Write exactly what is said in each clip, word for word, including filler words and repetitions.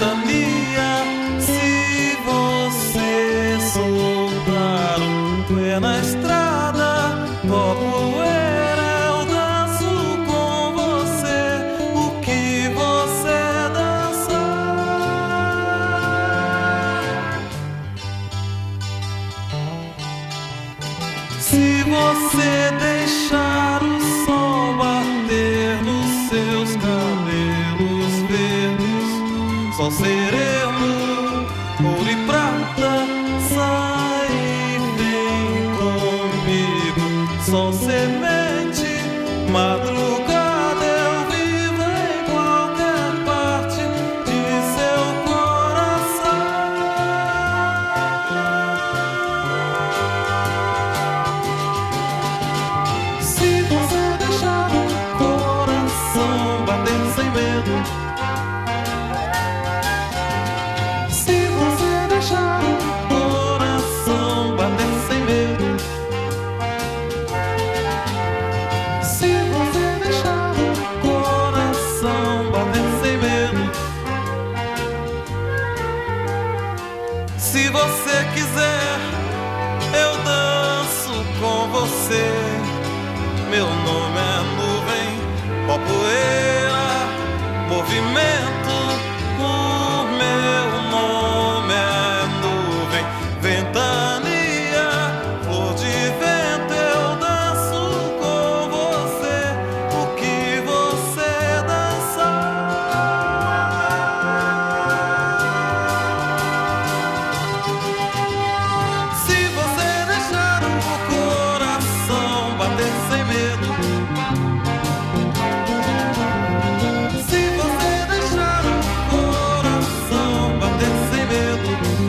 ventania. Se você soltar o pé na estrada, ó poeira, eu danço com você o que você dançar. Se você deixar o sol bater nos seus cabelos verdes, sol sereno, ouro e prata, sai e vem comigo. Sol semente, madrugada, eu vivo em qualquer parte de seu coração. Se você deixar o coração bater sem medo, se você deixar o coração bater sem medo, se você deixar o coração bater sem medo, se você quiser, eu danço com você. Meu nome é nuvem, ó poeira, movimento. O meu nome é nuvem, ventania, flor de vento. Eu danço com você o que você dançar. Se você deixar o coração bater sem medo, se você deixar o coração bater sem medo,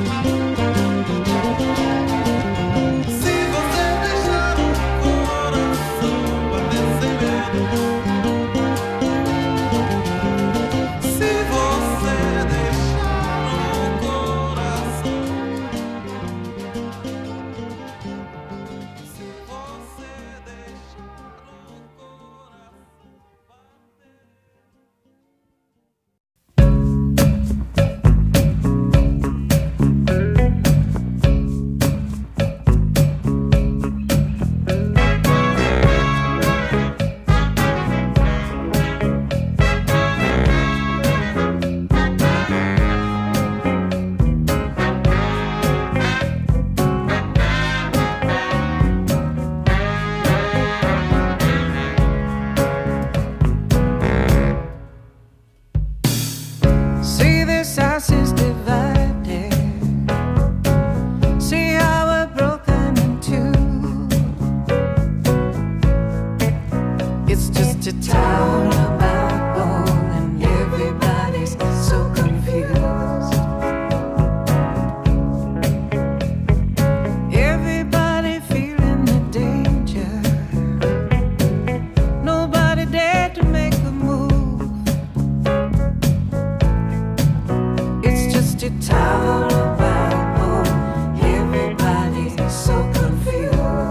se você deixar o coração bater sem medo, se você deixar o coração, se você deixar o See, this house is divided. See how we're broken in two. It's just a town about bone, and everybody's so confused. Everybody feeling the danger. Nobody dared to make a move. It's just a town about home. Everybody's so confused.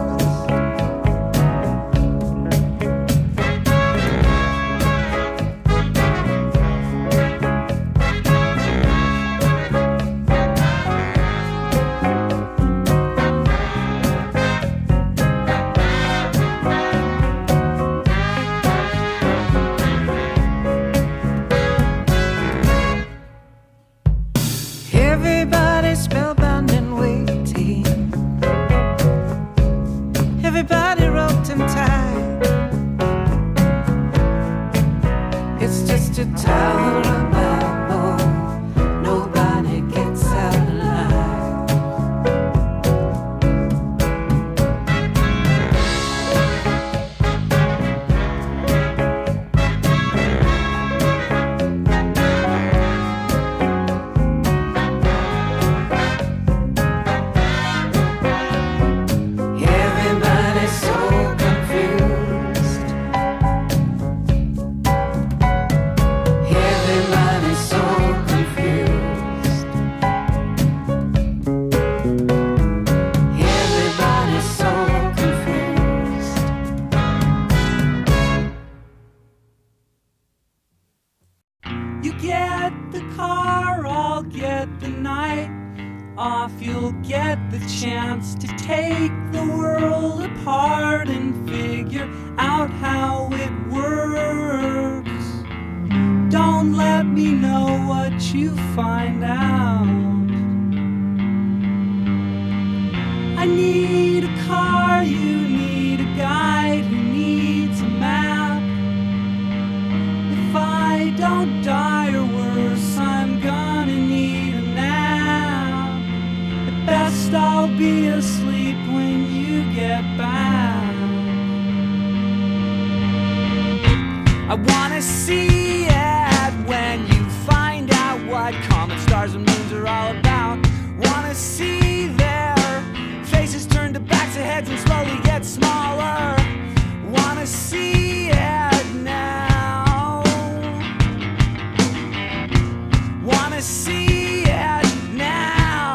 Everybody's spellbound and waiting. Everybody roped and tied. It's just a town about home. Nobody gets out alive. Everybody's so confused. Everybody's so confused. Everybody's so confused. You get the car get the night off, you'll get the chance to take the world apart and figure out how it works. Don't let me know what you find out. I need a car, you need a guide who needs a map. If I don't die or worse, I'm gonna need a nap. At best I'll be asleep when you get back. I wanna see it when you find out what comets, stars and moons are all about. Wanna see their faces turn to backs of heads and slowly get smaller. Wanna see it now. Wanna see it now.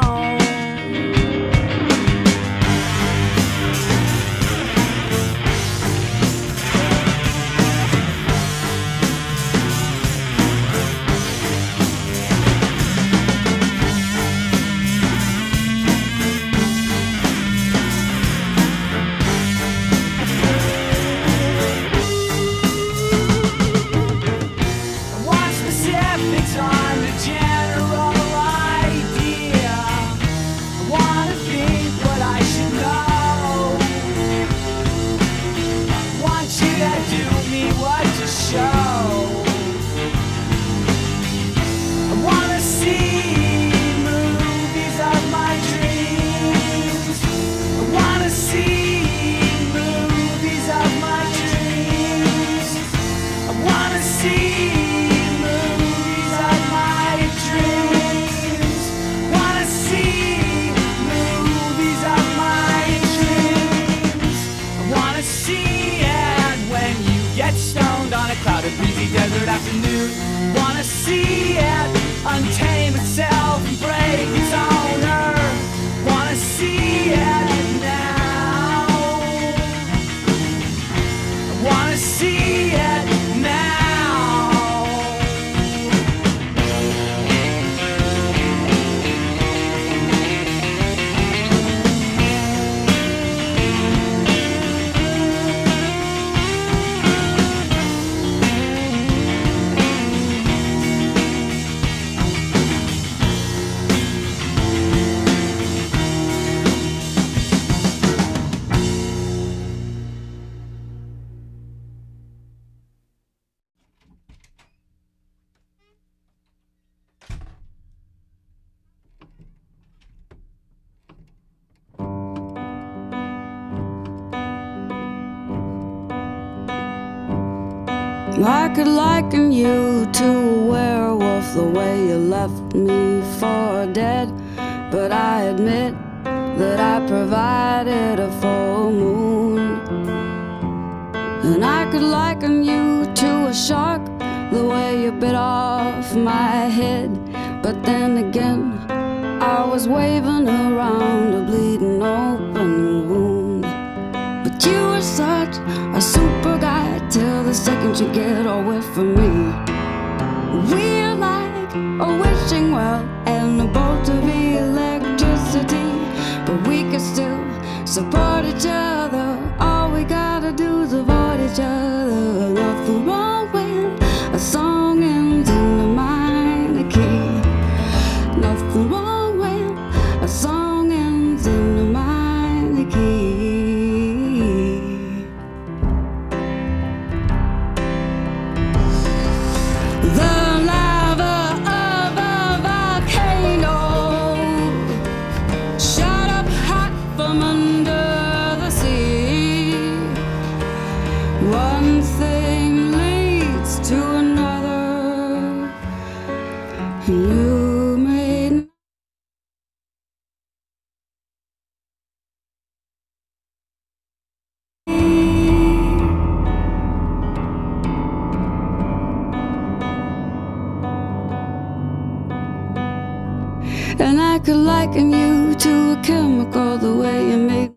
Breezy desert afternoon. Wanna see it untame itself and break its owner. Wanna see it now. Wanna see it now. I could liken you to a werewolf, the way you left me for dead. But I admit that I provided a full moon. And I could liken you to a shark, the way you bit off my head. But then again, I was waving around a bleeding open wound. But you were such a super guy till the second you get away from me. We're like a wishing well and a bolt of electricity, but we can still support each other. All we gotta do is avoid each other. Nothing wrong with a song ends in a minor key. Nothing wrong with a song ends in a minor key. One thing leads to another. You made and I could liken you to a chemical, the way you made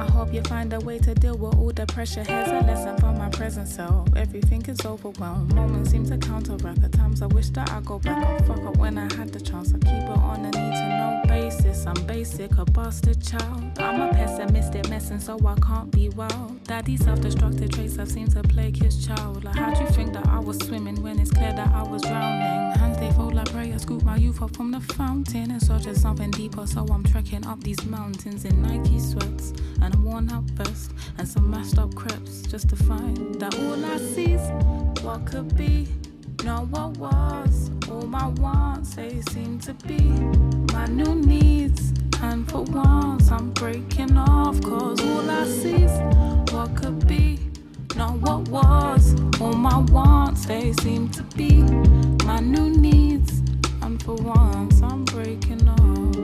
hope you find a way to deal with all the pressure. Here's a lesson for my present self. Everything is overwhelmed. Moments seem to counteract. At times I wish that I go back and fuck up when I had the chance. I keep it on a need to know basis. I'm basic, a bastard child. I'm a pessimistic mess and so I can't be wild. Daddy's self-destructive traits have seemed to plague his child. Like how'd you think that I was swimming when it's clear that I was drowning? Hands they fold like prayer, scoop my youth up from the fountain and search for something deeper, so I'm trekking up these mountains in Nike sweats and a worn out vest and some mashed up crepes just to find that all I see's what could be, not what was. All my wants, they seem to be my new needs, and for once I'm breaking off, cause all I see's what could be, not what was. All my wants, they seem to be my new needs, and for once I'm breaking off.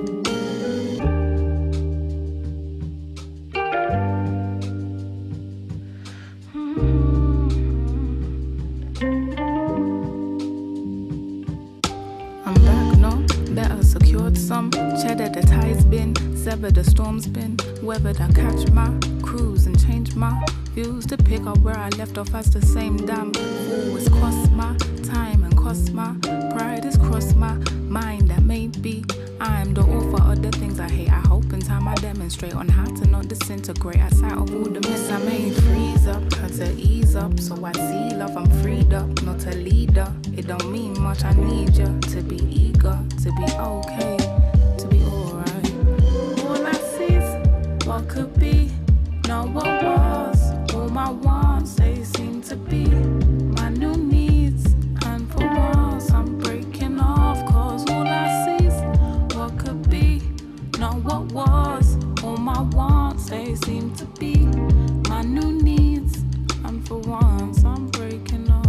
Secured some cheddar, the tide's been severed, the storm's been weathered. I catch my cruise and change my views to pick up where I left off as the same damn fool. It's cost my time and cost my pride. It's crossed my mind that maybe I'm the author of the things I hate. I hope in time I demonstrate on how to not disintegrate. I sight of all the mess I made, freeze up, had to ease up. So I see love, I'm freed up, not a leader. It don't mean much, I need you to be eager, to be okay, to be alright. All I see's what could be, not what was. All my wants, they seem to be my new needs, and for once I'm breaking off, cause all I see's what could be, not what was. All my wants, they seem to be my new needs, and for once I'm breaking off.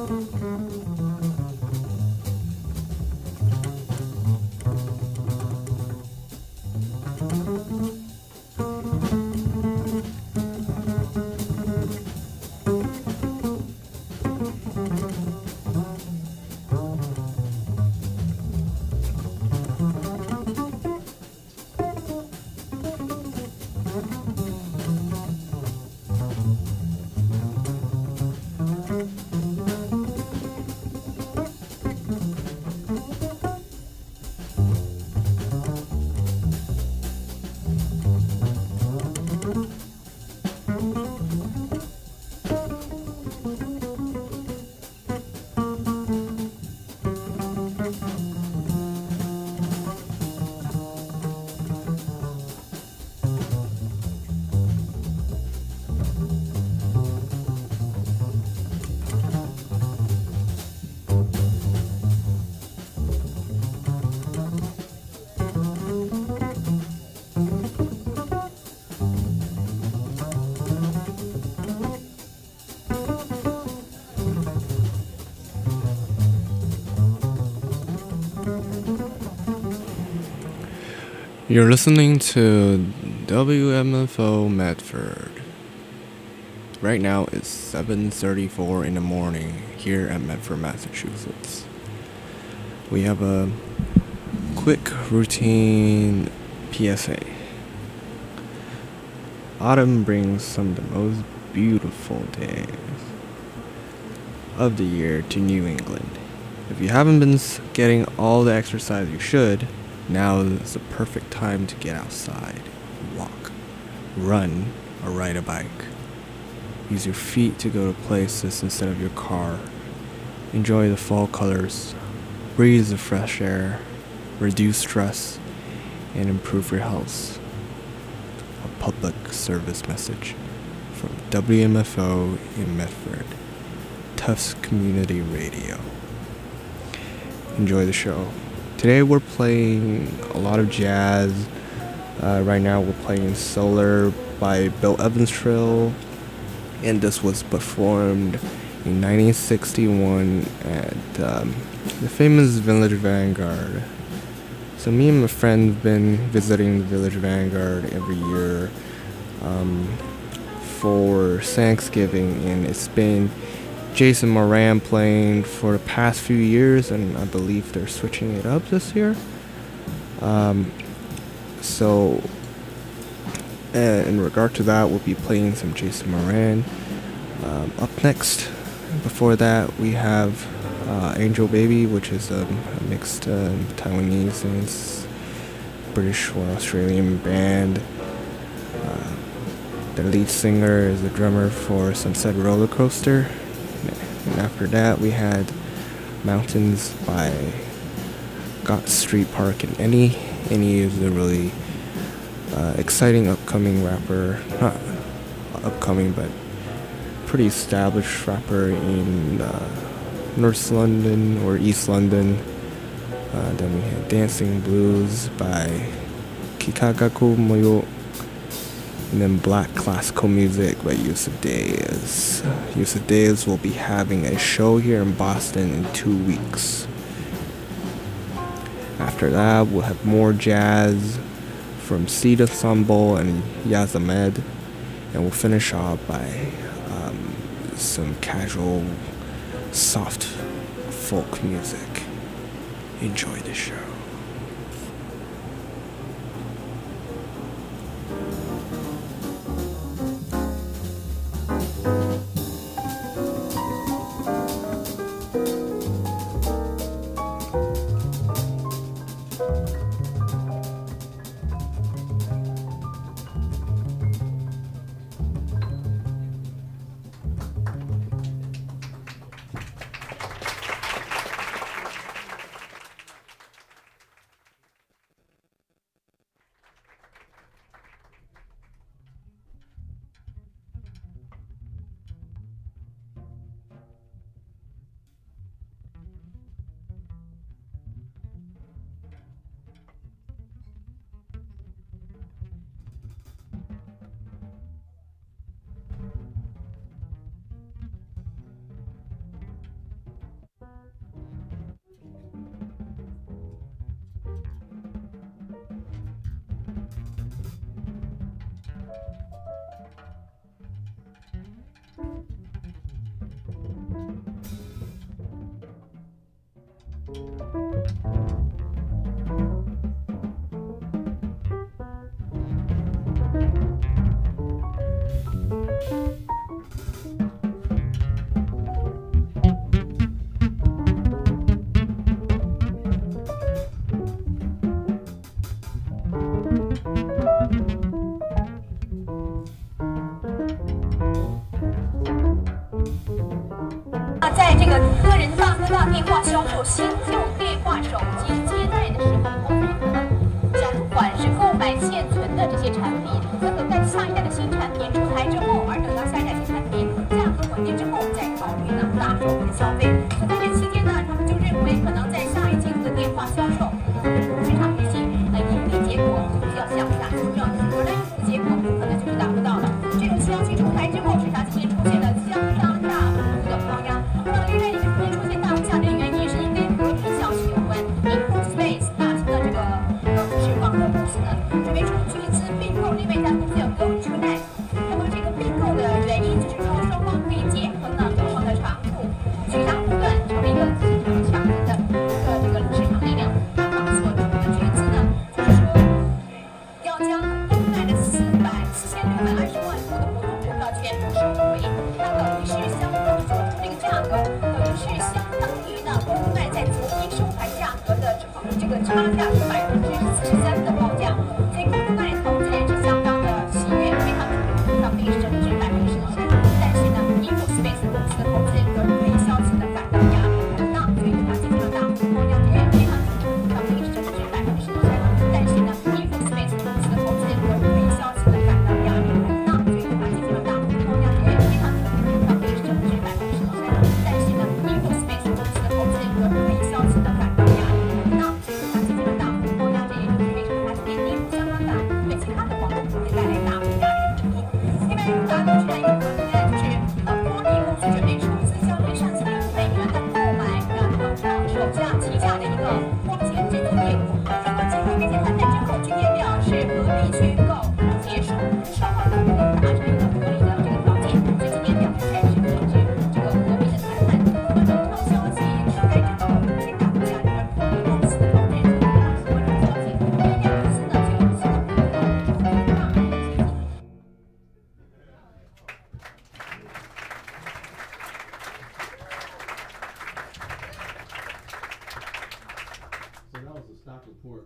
You're listening to W M F O Medford. Right now it's seven thirty-four in the morning here at Medford, Massachusetts. We have a quick routine P S A. Autumn brings some of the most beautiful days of the year to New England. If you haven't been getting all the exercise you should, now is the perfect time to get outside, walk, run, or ride a bike. Use your feet to go to places instead of your car. Enjoy the fall colors, breathe the fresh air, reduce stress, and improve your health. A public service message from W M F O in Medford, Tufts Community Radio. Enjoy the show. Today we're playing a lot of jazz. Uh, right now we're playing Solar by Bill Evans Trio, and this was performed in nineteen sixty-one at um, the famous Village Vanguard. So me and my friend have been visiting the Village Vanguard every year um, for Thanksgiving, and it's been Jason Moran playing for the past few years, and I believe they're switching it up this year. Um, so, and in regard to that, we'll be playing some Jason Moran. Um, up next, before that, we have uh, Angel Baby, which is a, a mixed uh, Taiwanese and British or Australian band. Uh, the lead singer is the drummer for Sunset Roller Coaster. And after that, we had Mountains by Got Street Park and Any. Any is a really uh, exciting upcoming rapper. Not upcoming, but pretty established rapper in uh, North London or East London. Uh, then we had Dancing Blues by Kikagaku Moyo. And then Black Classical Music by Yusuf Days. Yusuf Days will be having a show here in Boston in two weeks. After that, we'll have more jazz from Seed Ensemble and Yazamed. And we'll finish off by um, some casual, soft folk music. Enjoy the show. 在这个个人大哥大电话销售新旧电话手机接待的时候，我们可能暂缓是购买现存的这些产品，要等待下一代的新产品出台之后，而等到下一代新产品价格稳定之后，再考虑呢大手笔的消费。所以在这期间呢，他们就认为可能在下一季度的电话销售，市场预计呃盈利结果就需要向下修正，而呢盈利结果可能就是达不到了。这种消息出台之后，市场今天出现了相当大幅度的抛压。那么，原因出现大幅下跌的原因是因为和平消息有关。Input Space 大型的这个呃是网络公司呢，准备出巨资并购另外一家公司叫 GoToNet。那么这个并购的原因就是说双方可以结合呢更好的长处，取长补短，成为一个非常强劲的一个这个市场力量。他们所出的巨资呢，就是说要将东奈的四百四千六百二十万股的普通股票全部收回，那等于是相当所出这个价格，等于是相当于呢东奈在昨天收盘价格的这个差价是百分之四十三的报价，所以东奈投资人是相当的喜悦，非常让历史升值百分之十三。但是呢 ，InfoSpace 公司的投资人则是微消极的感到压力很大，所以对它进行了大幅抛压，这也非常让历史升值百分之十三。但是呢 ，InfoSpace 公司的投资人则是微消极的感到压力很大，所以对它进行了大幅抛压，这也非常让历史升值百分之十三。但是呢 ，InfoSpace 公司的投资人则是微消极的感到压力很大，所以对它进行了大幅抛压，这也就是为什么它今天跌幅相当大，对其他的网络股会带来大幅压力的指引。另外，大家都知道一个核心呢，就是呃，波迪公司准备出资将近上千亿美元的购买呃腾浪手下旗下的一个光纤侦测业务。经过经过密切谈判之后，今天表示合并宣告结束，双方都能够达成一个合理的这个条件，所以今天表示开始停止这个合并的谈判。那么这条消息出来之后，也打破下这个波迪公司的投资人就非常喜欢这个消息，因为两公司呢就有新的合作，大幅的接近。 So that was a stock report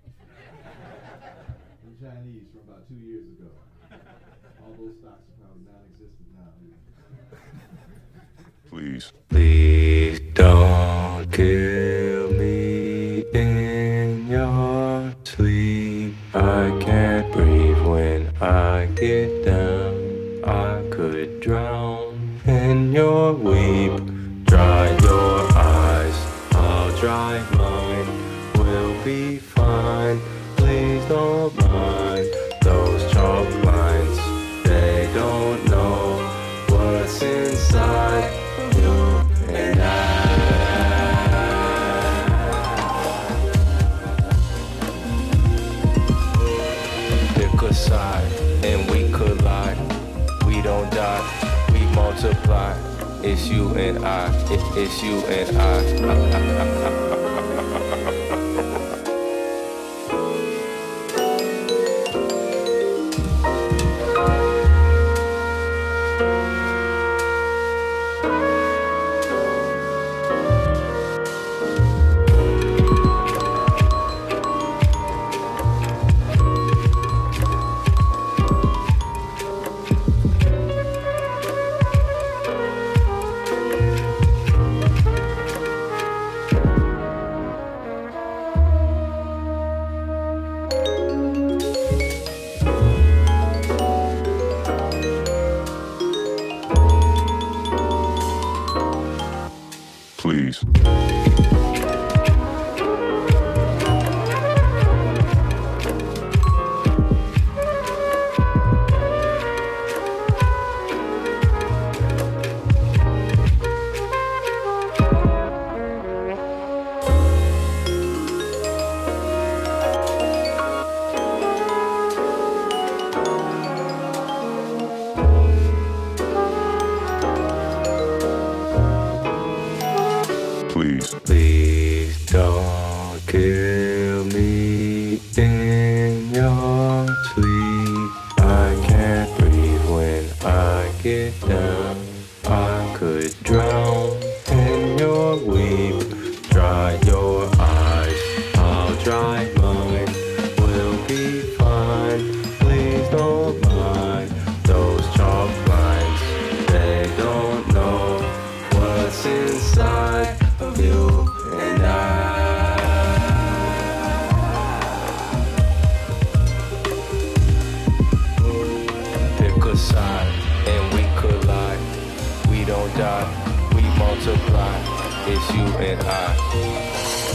from Chinese from about two years ago. All those stocks are probably non-existent now. Please. Please don't kill me in your sleep. I can't breathe when I get down. I could drown in your weep. Dry your eyes, I'll dry mine. We'll be fine. Please don't mind those chalk lines. They don't know what's inside you and I. Pick a side and we collide. We don't die, we multiply. It's you and I, it, it's you and I. Please. Please. Please Don't kill me in your sleep. I can't breathe when I get down. I could drown in your weep. Dry your eyes, I'll dry mine. We'll be fine, please don't mind those chalk lines. They don't know what's inside of you and I. Pick a side and we collide. We don't die, we multiply. It's you and I.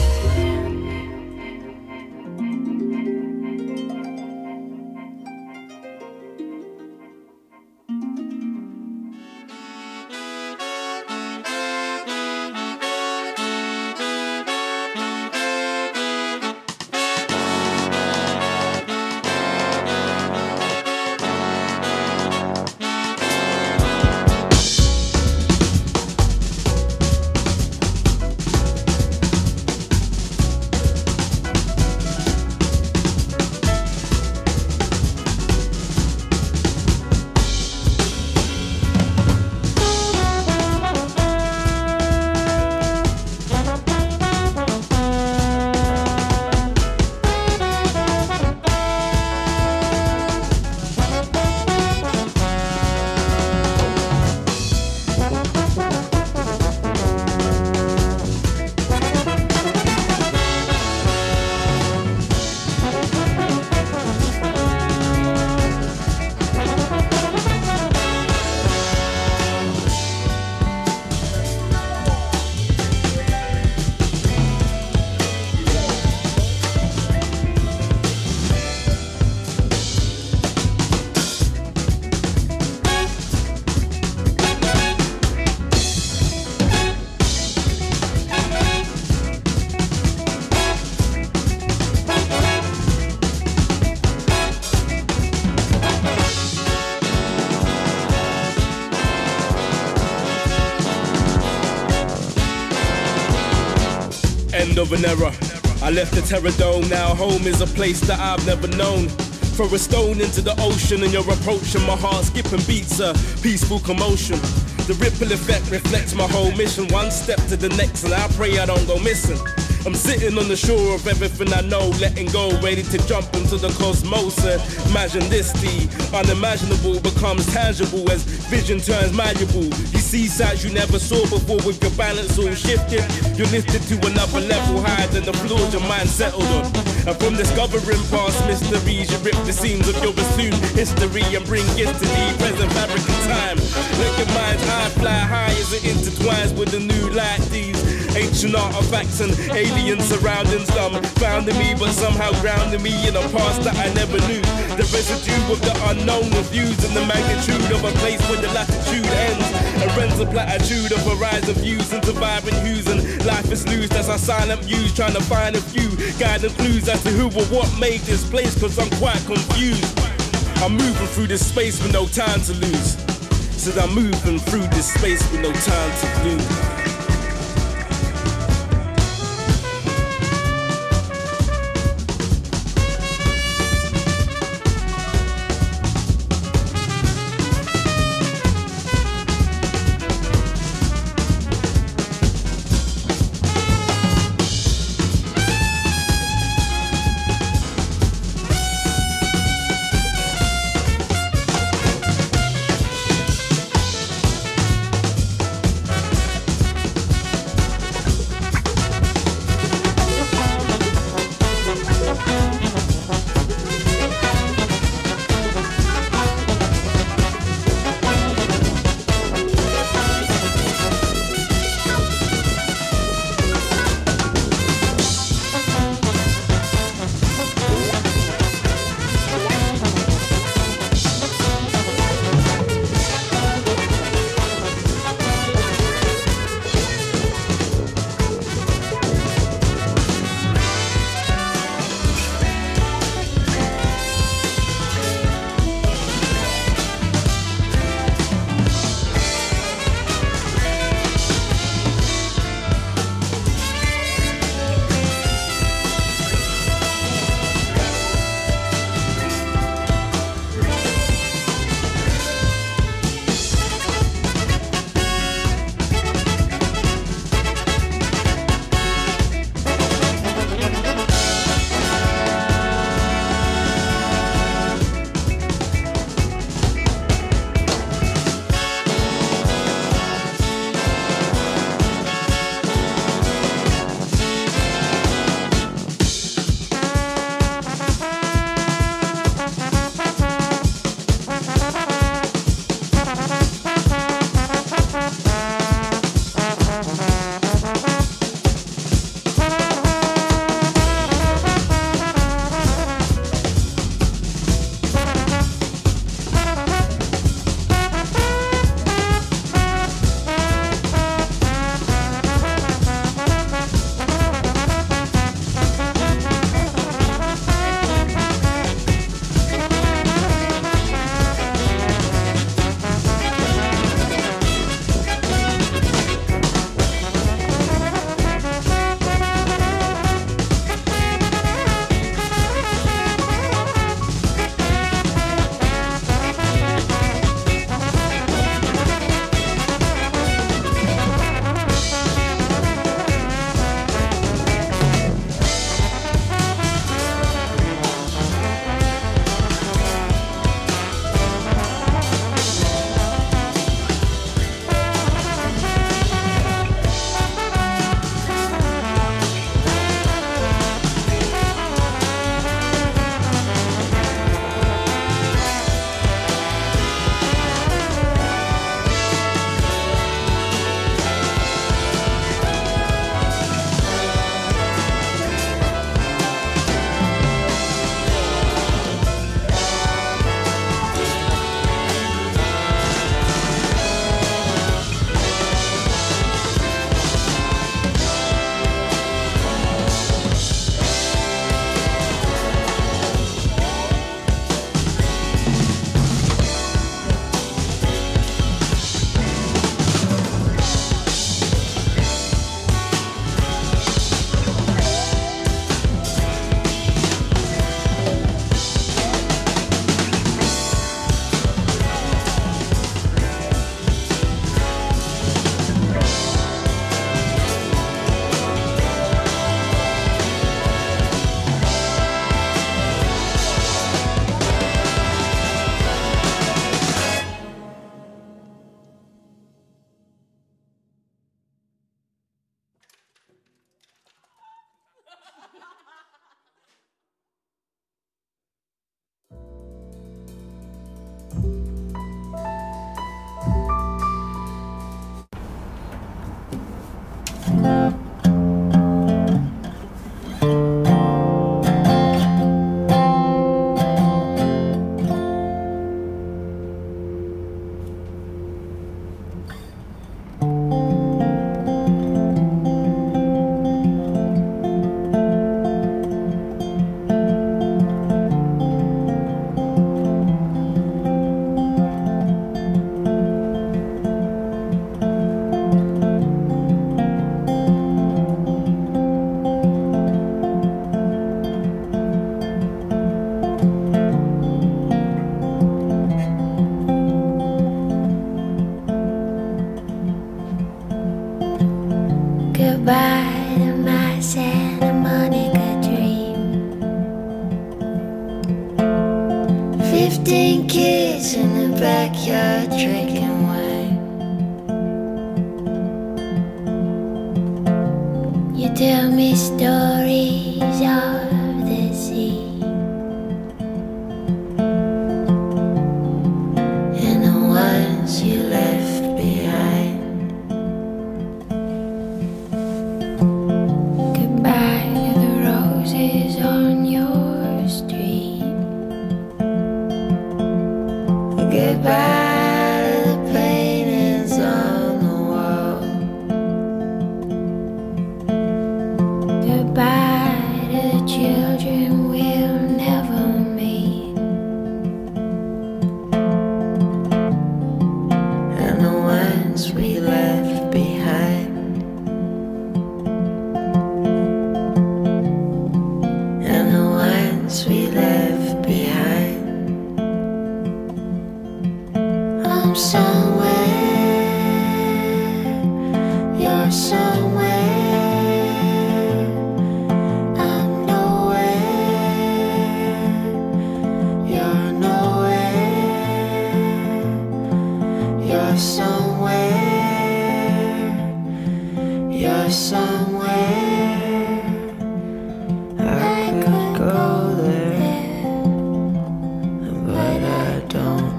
End of an era. I left the terror dome, now home is a place that I've never known. Throw a stone into the ocean and you're approaching my heart skipping beats a peaceful commotion. The ripple effect reflects my whole mission. One step to the next and I pray I don't go missing. I'm sitting on the shore of everything I know, letting go, ready to jump into the cosmos. And imagine this, the unimaginable becomes tangible as vision turns malleable. You see sights you never saw before with your balance all shifted. You're lifted to another level higher than the floors your mind settled on. And from discovering past mysteries, you rip the seams of your assumed history and bring it to the present fabric of time. Let your mind's eye fly high as it intertwines with the new light. These ancient artifacts and alien surroundings dumbfounding me, but somehow grounding me in a past that I never knew. The residue of the unknown refused in the magnitude of a place where the latitude ends and rends a platitude of horizon views into vibrant hues, and life is loose. That's our silent muse trying to find a few guiding clues as to who or what made this place, cause I'm quite confused. I'm moving through this space with no time to lose. Said I'm moving through this space with no time to lose. Goodbye to my Santa Monica dream. Fifteen kids in the backyard drinking wine. You tell me stories of the sea and the ones you left behind. On your street. Goodbye to the paintings on the wall. Goodbye to the children we'll never meet, and the ones we left behind. We left behind. I'm somewhere, you're somewhere. I'm nowhere, you're nowhere. You're somewhere, you're somewhere. I could go but I don't.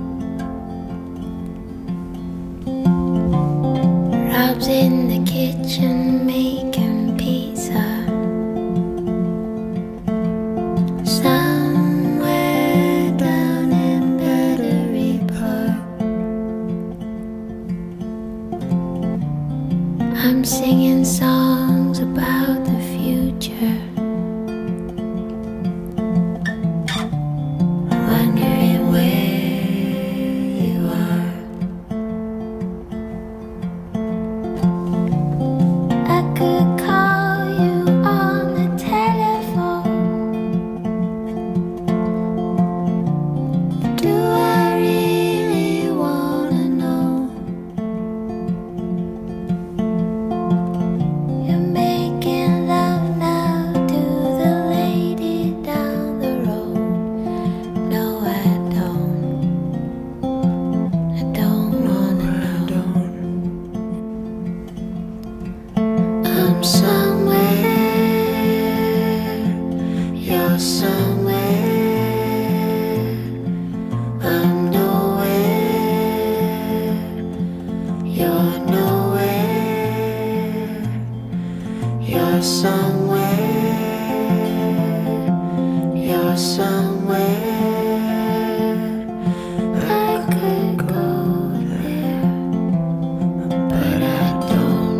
Rob's in the kitchen making pizza. Somewhere down in Battery Park. I'm singing songs about the future. Wondering where you are. I could call you on the telephone. Do I really wanna know? You're making love now to the lady down the road. No, I don't. I don't wanna know. I'm somewhere, you're somewhere. I'm nowhere, you're nowhere. You're somewhere, you're somewhere. I could go there, but I don't.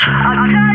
I'll tell